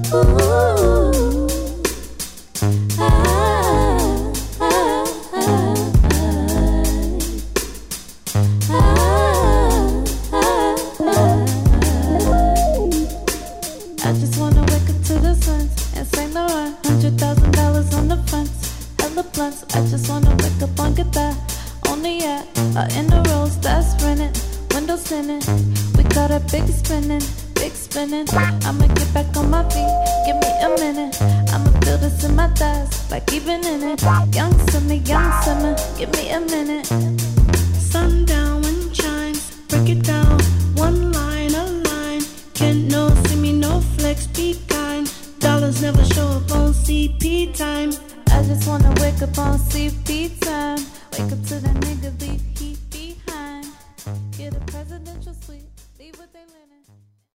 I just wanna wake up to the suns and Saint Laurent, $100,000 on the fronts, hella blunts. I just wanna wake up on guitar, on the yacht, or in the rolls that's rented, windows tinted. We got a big spinning, big spinning. I'ma get back on my feet, give me a minute. I'ma feel this in my thighs, like even in it. Young summer, give me a minute. Sundown when chimes, break it down, one line, a line. Can't no see me, no flex, be kind. Dollars never show up on CP time. I just wanna wake up on CP time. Wake up to the nigga.